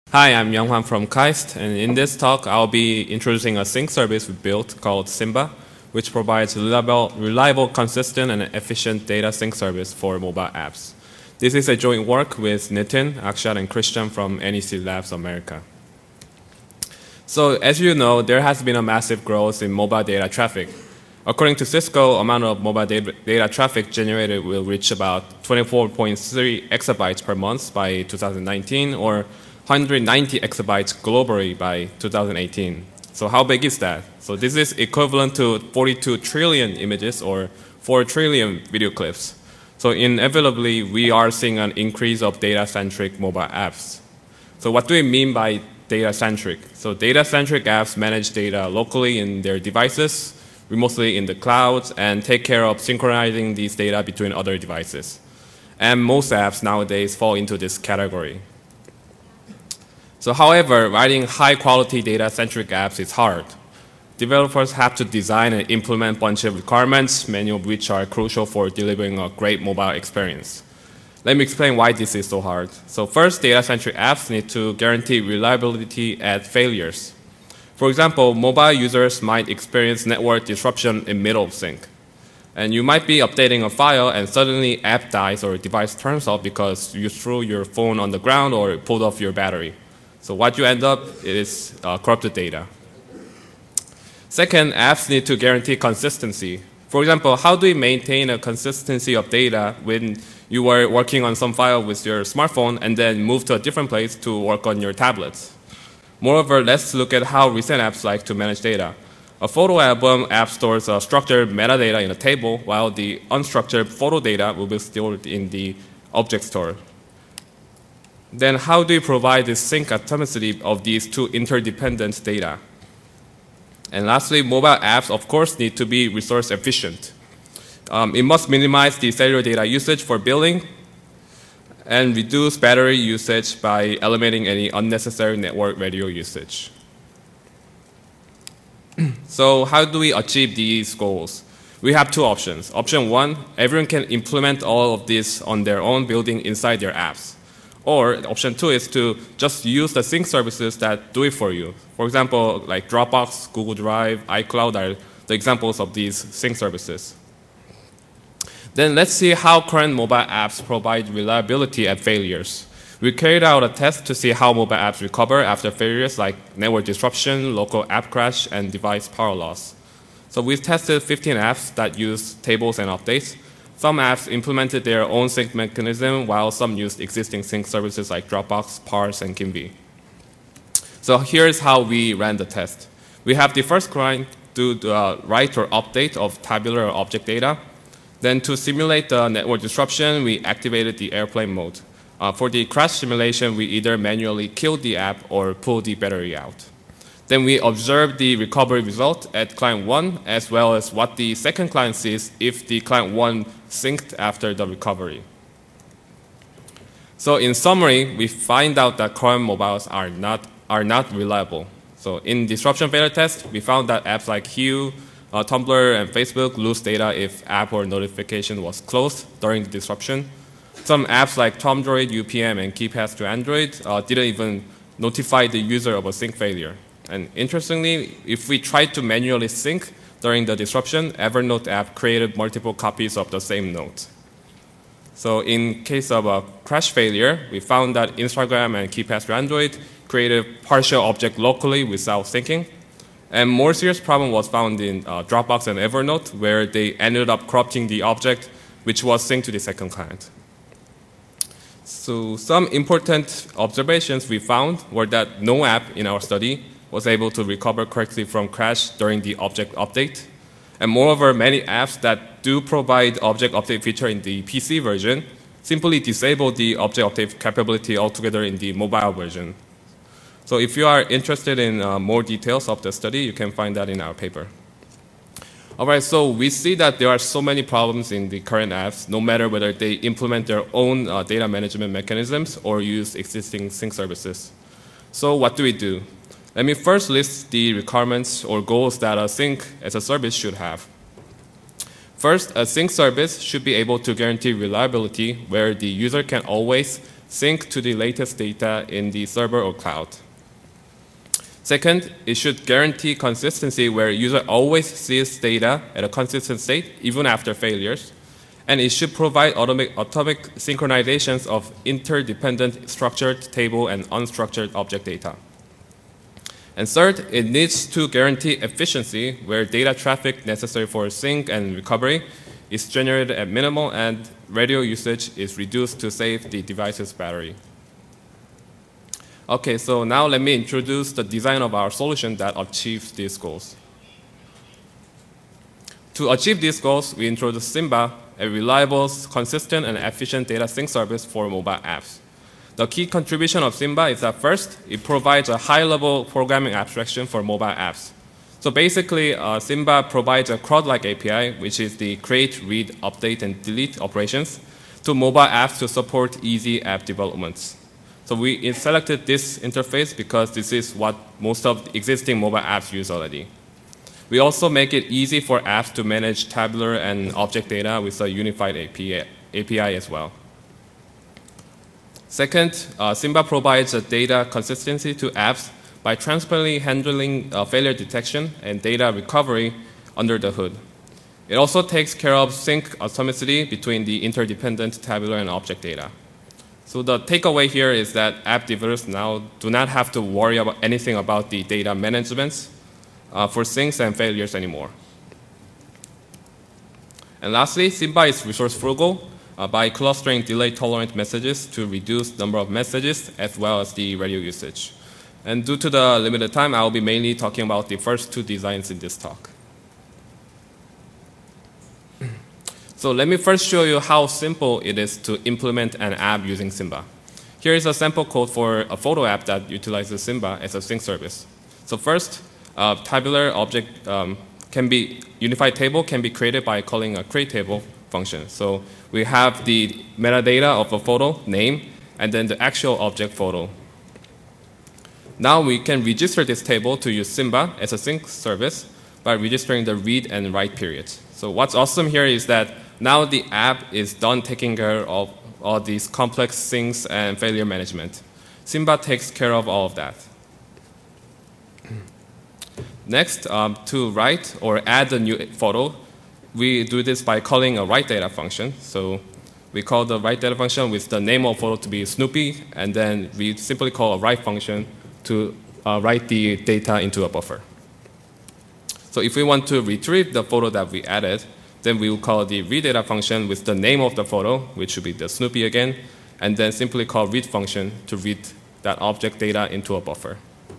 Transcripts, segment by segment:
Hi, I'm Younghwan from KAIST, and in this talk, I'll be introducing a sync service we built called Simba, which provides reliable, consistent, and efficient data sync service for mobile apps. This is a joint work with Nitin, Akshat, and Christian from NEC Labs America. So as you know, there has been a massive growth in mobile data traffic. According to Cisco, amount of mobile data traffic generated will reach about 24.3 exabytes per month by 2019, or 190 exabytes globally by 2018. So how big is that? So this is equivalent to 42 trillion images or 4 trillion video clips. So inevitably, we are seeing an increase of data-centric mobile apps. So what do we mean by data-centric? So data-centric apps manage data locally in their devices, remotely in the cloud, and take care of synchronizing these data between other devices. And most apps nowadays fall into this category. So however, writing high-quality data-centric apps is hard. Developers have to design and implement a bunch of requirements, many of which are crucial for delivering a great mobile experience. Let me explain why this is so hard. So first, data-centric apps need to guarantee reliability at failures. For example, mobile users might experience network disruption in middle of sync. And you might be updating a file and suddenly app dies or device turns off because you threw your phone on the ground or pulled off your battery. So what you end up is corrupted data. Second, apps need to guarantee consistency. For example, how do we maintain a consistency of data when you were working on some file with your smartphone and then move to a different place to work on your tablets? Moreover, let's look at how recent apps like to manage data. A photo album app stores structured metadata in a table, while the unstructured photo data will be stored in the object store. Then how do you provide the sync atomicity of these two interdependent data? And lastly, mobile apps, of course, need to be resource efficient. It must minimize the cellular data usage for billing and reduce battery usage by eliminating any unnecessary network radio usage. So how do we achieve these goals? We have two options. Option one, everyone can implement all of this on their own, building inside their apps. Or option two is to just use the sync services that do it for you. For example, like Dropbox, Google Drive, iCloud are the examples of these sync services. Then let's see how current mobile apps provide reliability at failures. We carried out a test to see how mobile apps recover after failures like network disruption, local app crash, and device power loss. So we've tested 15 apps that use tables and updates. Some apps implemented their own sync mechanism, while some used existing sync services like Dropbox, Parse, and Kimby. So here's how we ran the test. We have the first client do the write or update of tabular or object data. Then to simulate the network disruption, we activated the airplane mode. For the crash simulation, we either manually killed the app or pulled the battery out. Then we observe the recovery result at client 1, as well as what the second client sees if the client 1 synced after the recovery. So in summary, we find out that current mobiles are not reliable. So in disruption failure test, we found that apps like Hue, Tumblr, and Facebook lose data if app or notification was closed during the disruption. Some apps like Tomdroid, UPM, and KeyPass to Android didn't even notify the user of a sync failure. And interestingly, if we tried to manually sync during the disruption, Evernote app created multiple copies of the same note. So in case of a crash failure, we found that Instagram and KeyPass to Android created partial object locally without syncing. And more serious problem was found in Dropbox and Evernote, where they ended up corrupting the object, which was synced to the second client. So some important observations we found were that no app in our study was able to recover correctly from crash during the object update. And moreover, many apps that do provide object update feature in the PC version simply disable the object update capability altogether in the mobile version. So if you are interested in more details of the study, you can find that in our paper. All right, so we see that there are so many problems in the current apps, no matter whether they implement their own data management mechanisms or use existing sync services. So what do we do? Let me first list the requirements or goals that a sync as a service should have. First, a sync service should be able to guarantee reliability where the user can always sync to the latest data in the server or cloud. Second, it should guarantee consistency where user always sees data at a consistent state even after failures. And it should provide atomic synchronizations of interdependent structured table and unstructured object data. And third, it needs to guarantee efficiency where data traffic necessary for sync and recovery is generated at minimal and radio usage is reduced to save the device's battery. Okay, so now let me introduce the design of our solution that achieves these goals. To achieve these goals, we introduced Simba, a reliable, consistent, and efficient data sync service for mobile apps. The key contribution of Simba is that first, it provides a high-level programming abstraction for mobile apps. So basically, Simba provides a CRUD-like API, which is the create, read, update, and delete operations, to mobile apps to support easy app developments. So we selected this interface because this is what most of the existing mobile apps use already. We also make it easy for apps to manage tabular and object data with a unified API as well. Second, Simba provides a data consistency to apps by transparently handling failure detection and data recovery under the hood. It also takes care of sync atomicity between the interdependent tabular and object data. So the takeaway here is that app developers now do not have to worry about anything about the data management for syncs and failures anymore. And lastly, Simba is resource frugal by clustering delay-tolerant messages to reduce number of messages as well as the radio usage. And due to the limited time, I will be mainly talking about the first two designs in this talk. So let me first show you how simple it is to implement an app using Simba. Here is a sample code for a photo app that utilizes Simba as a sync service. So first, tabular object unified table can be created by calling a create table function. So we have the metadata of a photo, name, and then the actual object photo. Now we can register this table to use Simba as a sync service by registering the read and write periods. So what's awesome here is that now the app is done taking care of all these complex syncs and failure management. Simba takes care of all of that. Next, to write or add a new photo, we do this by calling a write data function. So we call the write data function with the name of photo to be Snoopy, and then we simply call a write function to write the data into a buffer. So if we want to retrieve the photo that we added, then we will call the read data function with the name of the photo, which should be the Snoopy again, and then simply call read function to read that object data into a buffer.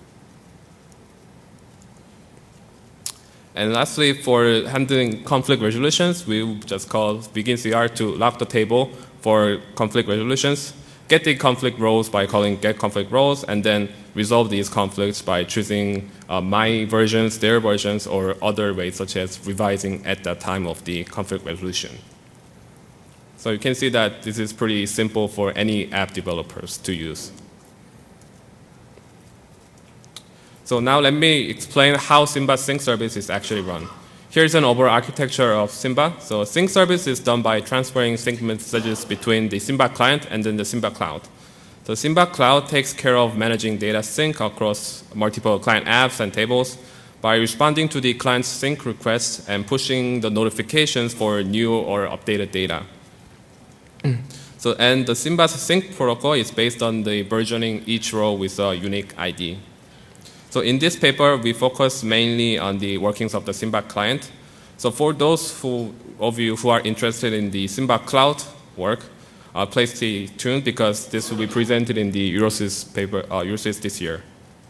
And lastly, for handling conflict resolutions, we will just call begin CR to lock the table for conflict resolutions, get the conflict roles by calling get conflict roles, and then resolve these conflicts by choosing my versions, their versions, or other ways such as revising at the time of the conflict resolution. So you can see that this is pretty simple for any app developers to use. So now let me explain how Simba sync service is actually run. Here's an overall architecture of Simba. So sync service is done by transferring sync messages between the Simba client and then the Simba cloud. So Simba cloud takes care of managing data sync across multiple client apps and tables by responding to the client's sync requests and pushing the notifications for new or updated data. And the Simba's sync protocol is based on the versioning each row with a unique ID. So in this paper, we focus mainly on the workings of the Simba client. So for those of you who are interested in the Simba cloud work, please stay tuned because this will be presented in the Eurosys paper, Eurosys this year.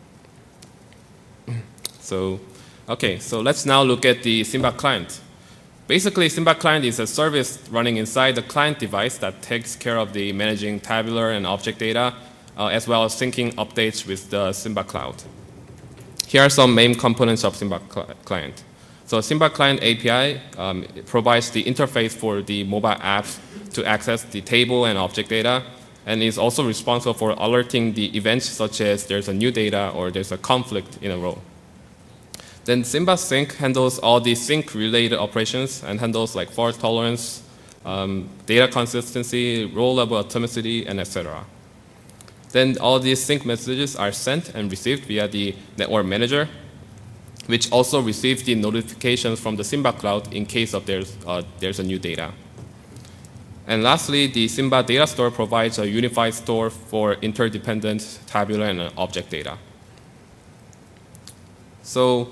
So let's now look at the Simba client. Basically, Simba client is a service running inside the client device that takes care of the managing tabular and object data, as well as syncing updates with the Simba cloud. Here are some main components of Simba client. So Simba client API provides the interface for the mobile apps to access the table and object data, and is also responsible for alerting the events such as there's a new data or there's a conflict in a row. Then Simba sync handles all the sync-related operations and handles like fault tolerance, data consistency, row level atomicity, and etc. Then all these sync messages are sent and received via the network manager, which also receives the notifications from the Simba cloud in case of there's a new data. And lastly, the Simba data store provides a unified store for interdependent tabular and object data. So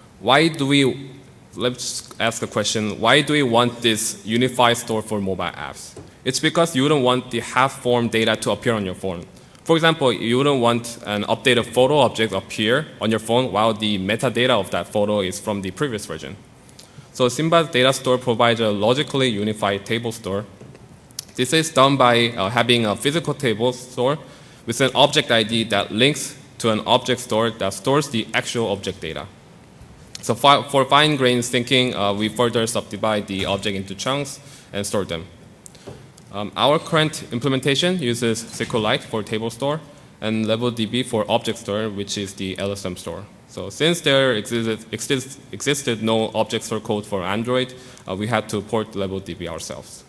let's ask the question, why do we want this unified store for mobile apps? It's because you wouldn't want the half-formed data to appear on your phone. For example, you wouldn't want an updated photo object appear on your phone while the metadata of that photo is from the previous version. So Simba's data store provides a logically unified table store. This is done by having a physical table store with an object ID that links to an object store that stores the actual object data. So for fine-grained thinking, we further subdivide the object into chunks and store them. Our current implementation uses SQLite for table store and LevelDB for object store, which is the LSM store. So since there existed no object store code for Android, we had to port LevelDB ourselves.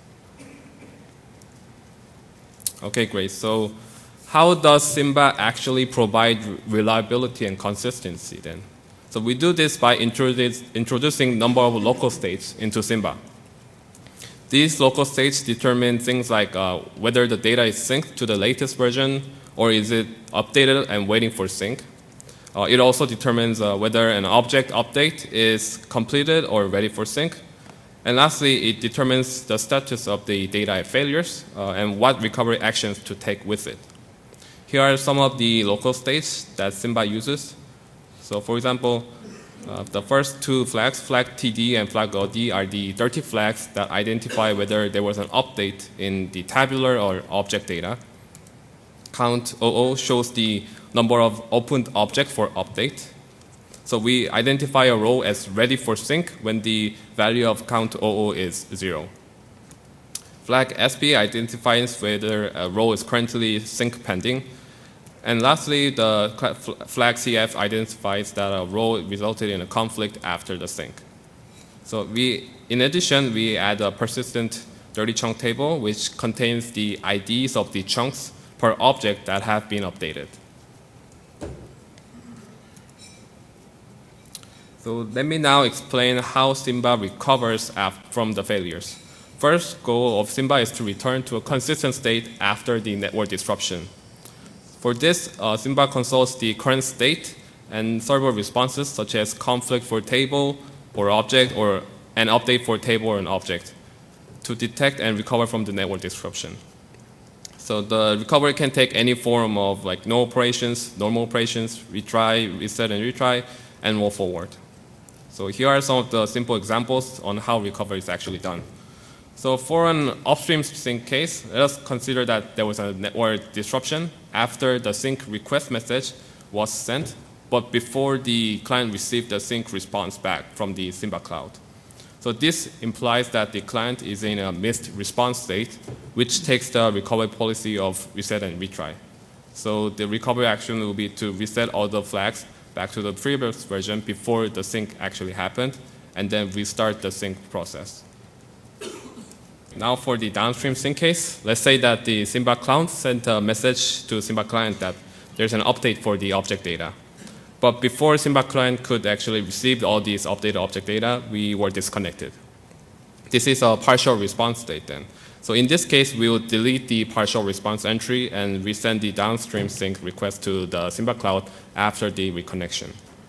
Okay, great. So how does Simba actually provide reliability and consistency then? So we do this by introducing number of local states into Simba. These local states determine things like whether the data is synced to the latest version or is it updated and waiting for sync. It also determines whether an object update is completed or ready for sync. And lastly, it determines the status of the data at failures and what recovery actions to take with it. Here are some of the local states that Simba uses. So for example, the first two flags, flag TD and flag OD, are the dirty flags that identify whether there was an update in the tabular or object data. Count 00 shows the number of opened objects for update. So we identify a row as ready for sync when the value of count 00 is 0. Flag SP identifies whether a row is currently sync pending. And lastly, the flag CF identifies that a row resulted in a conflict after the sync. So in addition, we add a persistent dirty chunk table, which contains the IDs of the chunks per object that have been updated. So let me now explain how Simba recovers from the failures. First goal of Simba is to return to a consistent state after the network disruption. For this, Simba consults the current state and server responses such as conflict for table or object or an update for table or an object to detect and recover from the network disruption. So the recovery can take any form of like no operations, normal operations, retry, reset and retry, and move forward. So here are some of the simple examples on how recovery is actually done. So for an upstream sync case, let us consider that there was a network disruption after the sync request message was sent, but before the client received the sync response back from the Simba cloud. So this implies that the client is in a missed response state, which takes the recovery policy of reset and retry. So the recovery action will be to reset all the flags back to the previous version before the sync actually happened, and then restart the sync process. Now for the downstream sync case, let's say that the Simba cloud sent a message to Simba client that there's an update for the object data. But before Simba client could actually receive all these updated object data, we were disconnected. This is a partial response state then. So in this case, we will delete the partial response entry and resend the downstream sync request to the Simba cloud after the reconnection.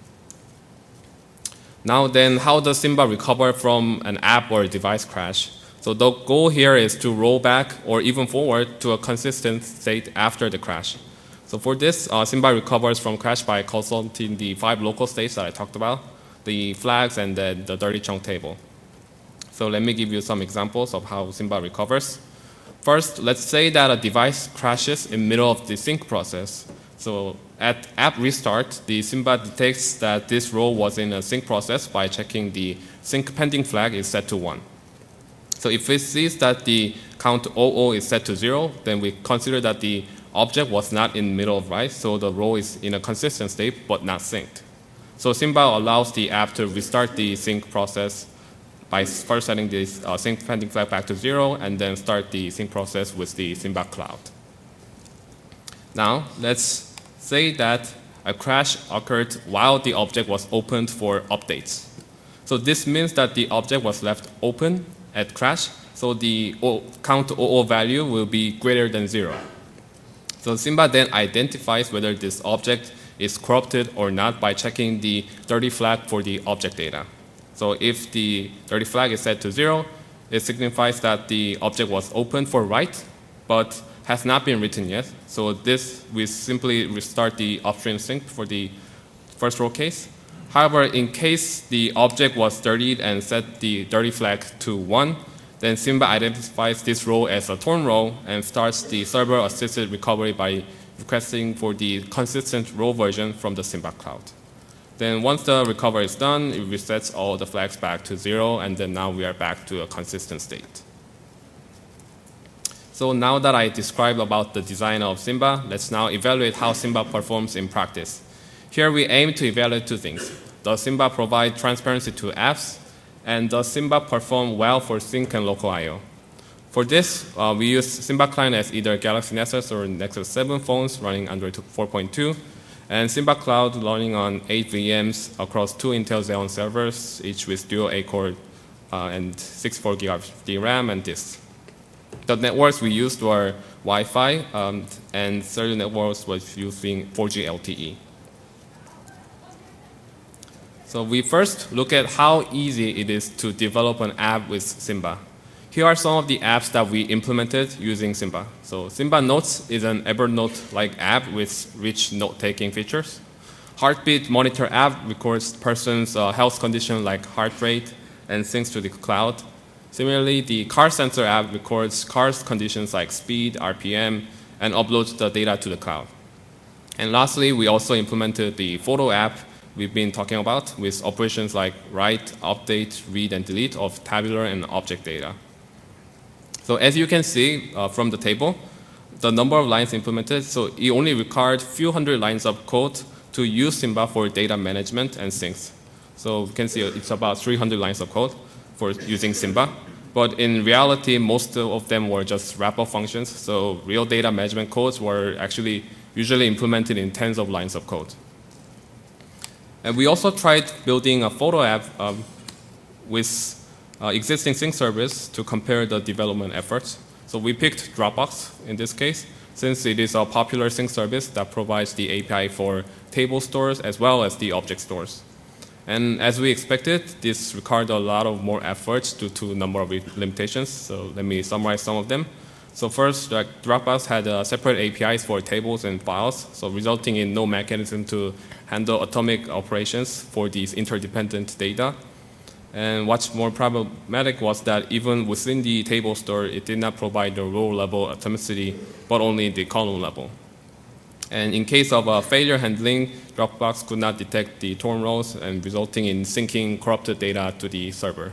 Now then, how does Simba recover from an app or a device crash? So the goal here is to roll back or even forward to a consistent state after the crash. So for this, Simba recovers from crash by consulting the 5 local states that I talked about, the flags and then the dirty chunk table. So let me give you some examples of how Simba recovers. First, let's say that a device crashes in the middle of the sync process. So at app restart, the Simba detects that this row was in a sync process by checking the sync pending flag is set to 1. So if it sees that the count 00 is set to 0, then we consider that the object was not in the middle of write, so the row is in a consistent state but not synced. So Simba allows the app to restart the sync process by first setting this sync pending flag back to 0 and then start the sync process with the Simba cloud. Now, let's say that a crash occurred while the object was opened for updates. So this means that the object was left open at crash, so the count OO value will be greater than 0. So Simba then identifies whether this object is corrupted or not by checking the dirty flag for the object data. So if the dirty flag is set to 0, it signifies that the object was opened for write, but has not been written yet. So this, we simply restart the upstream sync for the first row case. However, in case the object was dirtied and set the dirty flag to 1, then Simba identifies this row as a torn row and starts the server-assisted recovery by requesting for the consistent row version from the Simba cloud. Then once the recovery is done, it resets all the flags back to 0, and then now we are back to a consistent state. So now that I described about the design of Simba, let's now evaluate how Simba performs in practice. Here we aim to evaluate two things. Does Simba provide transparency to apps? And does Simba perform well for sync and local I/O? For this, we use Simba Client as either Galaxy Nexus or Nexus 7 phones running Android 4.2, and Simba Cloud running on 8 VMs across 2 Intel Xeon servers, each with dual 8-core and 64 GB of DRAM and disks. The networks we used were Wi-Fi, and cellular networks was using 4G LTE. So we first look at how easy it is to develop an app with Simba. Here are some of the apps that we implemented using Simba. So Simba Notes is an Evernote-like app with rich note-taking features. Heartbeat Monitor app records person's health condition like heart rate and syncs to the cloud. Similarly, the Car Sensor app records car's conditions like speed, RPM, and uploads the data to the cloud. And lastly, we also implemented the Photo app we've been talking about with operations like write, update, read, and delete of tabular and object data. So as you can see from the table, the number of lines implemented, so it only required a few hundred lines of code to use Simba for data management and syncs. So you can see it's about 300 lines of code for using Simba. But in reality, most of them were just wrap-up functions. So real data management codes were actually usually implemented in tens of lines of code. And we also tried building a photo app with existing sync service to compare the development efforts. So we picked Dropbox in this case, since it is a popular sync service that provides the API for table stores as well as the object stores. And as we expected, this required a lot of more efforts due to a number of limitations. So let me summarize some of them. So first, Dropbox had separate APIs for tables and files, so resulting in no mechanism to handle atomic operations for these interdependent data. And what's more problematic was that even within the table store, it did not provide the row-level atomicity, but only the column level. And in case of failure handling, Dropbox could not detect the torn rows and resulting in syncing corrupted data to the server.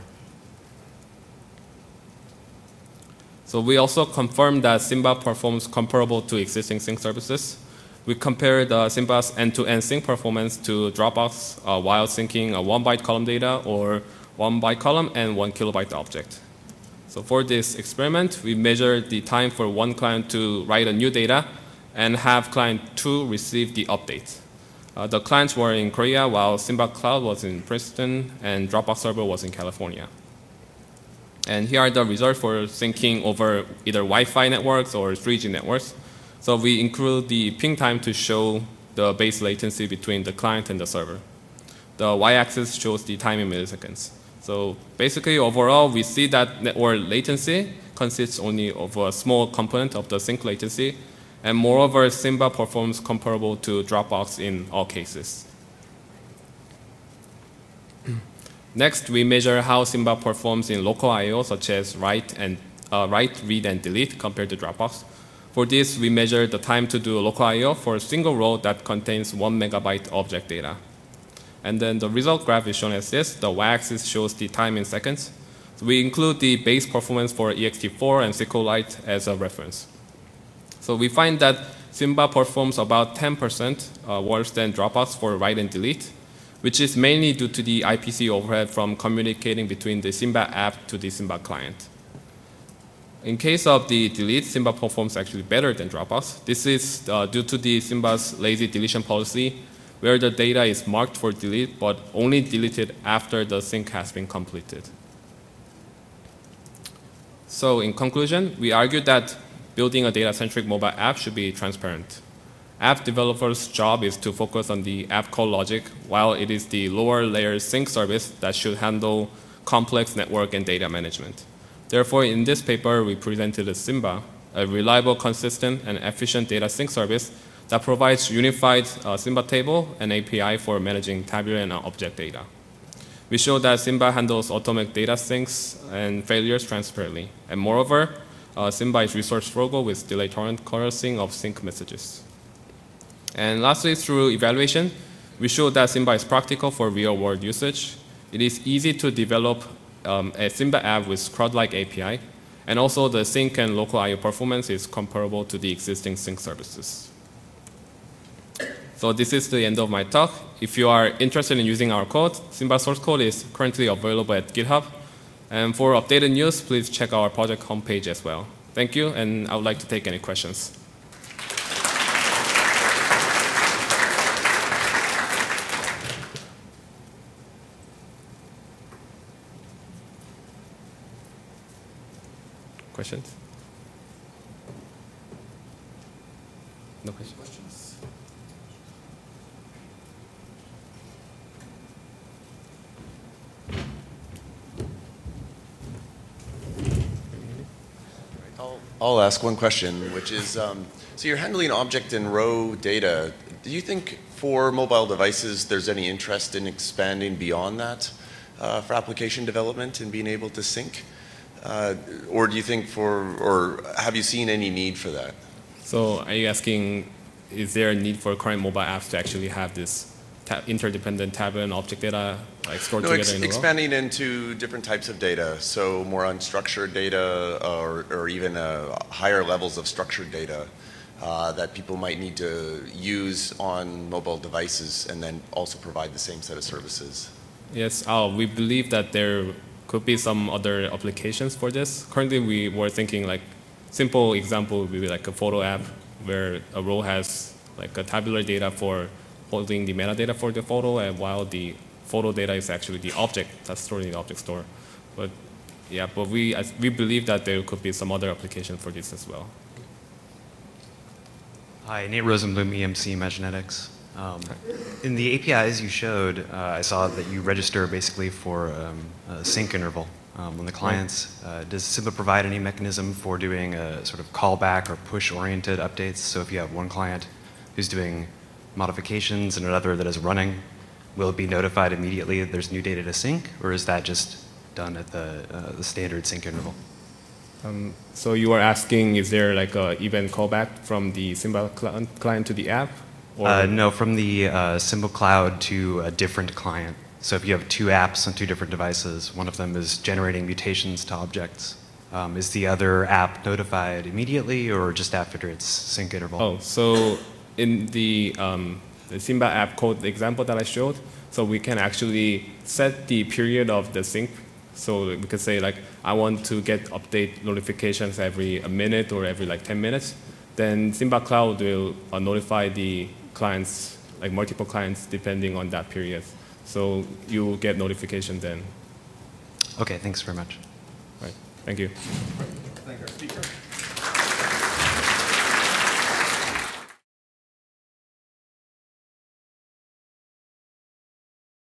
So we also confirmed that Simba performs comparable to existing sync services. We compared Simba's end-to-end sync performance to Dropbox while syncing a 1-byte column data or 1-byte column and 1 kilobyte object. So for this experiment, we measured the time for one client to write a new data and have client 2 receive the update. The clients were in Korea while Simba Cloud was in Princeton and Dropbox server was in California. And here are the results for syncing over either Wi-Fi networks or 3G networks. So we include the ping time to show the base latency between the client and the server. The y-axis shows the time in milliseconds. So basically, overall, we see that network latency consists only of a small component of the sync latency. And moreover, Simba performs comparable to Dropbox in all cases. Next, we measure how Simba performs in local I/O, such as write, read, and delete compared to Dropbox. For this, we measure the time to do local I/O for a single row that contains 1 megabyte object data. And then the result graph is shown as this. The y-axis shows the time in seconds. So we include the base performance for ext4 and SQLite as a reference. So we find that Simba performs about 10% worse than Dropbox for write and delete, which is mainly due to the IPC overhead from communicating between the Simba app to the Simba client. In case of the delete, Simba performs actually better than Dropbox. This is due to the Simba's lazy deletion policy, where the data is marked for delete, but only deleted after the sync has been completed. So in conclusion, we argued that building a data-centric mobile app should be transparent. App developers' job is to focus on the app call logic, while it is the lower layer sync service that should handle complex network and data management. Therefore, in this paper, we presented a Simba, a reliable, consistent, and efficient data sync service that provides unified Simba table and API for managing tabular and object data. We showed that Simba handles automatic data syncs and failures transparently. And moreover, Simba is resource frugal with delay tolerant crossing of sync messages. And lastly, through evaluation, we showed that Simba is practical for real-world usage. It is easy to develop a Simba app with CRUD-like API, and also the sync and local I/O performance is comparable to the existing sync services. So this is the end of my talk. If you are interested in using our code, Simba source code is currently available at GitHub. And for updated news, please check our project homepage as well. Thank you, and I would like to take any questions. Questions? No questions? I'll ask one question, which is, so you're handling object and row data. Do you think for mobile devices there's any interest in expanding beyond that for application development and being able to sync? Or do you think or have you seen any need for that? So are you asking, is there a need for current mobile apps to actually have this interdependent tabular and object data like stored together in a row? Expanding into different types of data, so more unstructured data or even higher levels of structured data that people might need to use on mobile devices and then also provide the same set of services. Yes, we believe that there could be some other applications for this. Currently, we were thinking like simple example would be like a photo app where a row has like a tabular data for holding the metadata for the photo, and while the photo data is actually the object that's stored in the object store. But yeah, but we believe that there could be some other application for this as well. Hi, Nate Rosenblum, EMC Imaginetics. In the APIs you showed, I saw that you register basically for a sync interval on the clients. Does Simba provide any mechanism for doing a sort of callback or push-oriented updates? So if you have one client who's doing modifications and another that is running, will it be notified immediately that there's new data to sync, or is that just done at the standard sync interval? So you are asking, is there like an event callback from the Simba client to the app? Or no, from the Simba Cloud to a different client. So if you have two apps on two different devices, one of them is generating mutations to objects. Is the other app notified immediately or just after its sync interval? Oh, so in the Simba app code example that I showed, so we can actually set the period of the sync. So we could say like, I want to get update notifications every a minute or every like 10 minutes. Then Simba Cloud will notify the clients, like multiple clients, depending on that period. So you get notification then. Okay, thanks very much. Right. Thank you. Thank our speaker.